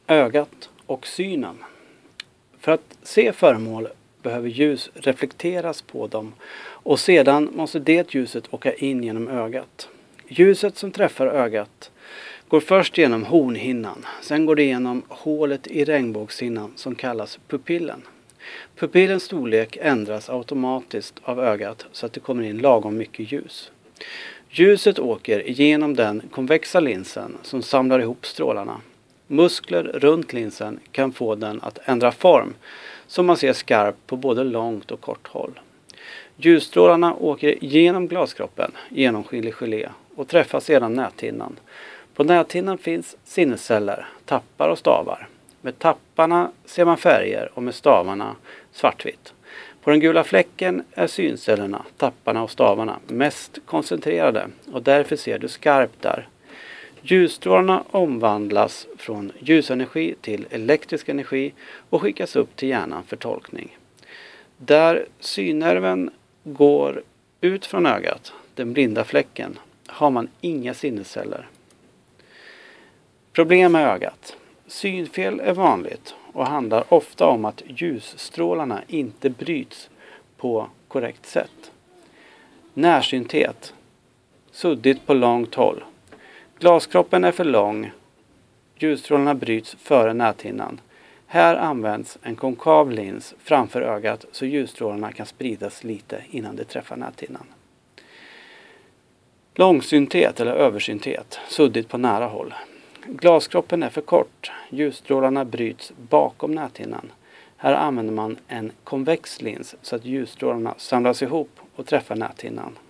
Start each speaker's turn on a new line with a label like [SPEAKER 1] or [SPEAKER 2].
[SPEAKER 1] Ögat och synen. För att se föremål behöver ljus reflekteras på dem och sedan måste det ljuset åka in genom ögat. Ljuset som träffar ögat går först genom hornhinnan, sen går det genom hålet i regnbågshinnan som kallas pupillen. Pupillens storlek ändras automatiskt av ögat så att det kommer in lagom mycket ljus. Ljuset åker genom den konvexa linsen som samlar ihop strålarna. Muskler runt linsen kan få den att ändra form så man ser skarpt på både långt och kort håll. Ljusstrålarna åker genom glaskroppen, genomskinlig gelé, och träffar sedan näthinnan. På näthinnan finns sinnesceller, tappar och stavar. Med tapparna ser man färger och med stavarna svartvitt. På den gula fläcken är syncellerna, tapparna och stavarna mest koncentrerade och därför ser du skarpt där. Ljusstrålarna omvandlas från ljusenergi till elektrisk energi och skickas upp till hjärnan för tolkning. Där synnerven går ut från ögat, den blinda fläcken, har man inga sinnesceller. Problem med ögat. Synfel är vanligt och handlar ofta om att ljusstrålarna inte bryts på korrekt sätt. Närsynthet. Suddigt på långt håll. Glaskroppen är för lång. Ljusstrålarna bryts före näthinnan. Här används en konkav lins framför ögat så ljusstrålarna kan spridas lite innan det träffar näthinnan. Långsynthet eller översynthet. Suddigt på nära håll. Glaskroppen är för kort. Ljusstrålarna bryts bakom näthinnan. Här använder man en konvex lins så att ljusstrålarna samlas ihop och träffar näthinnan.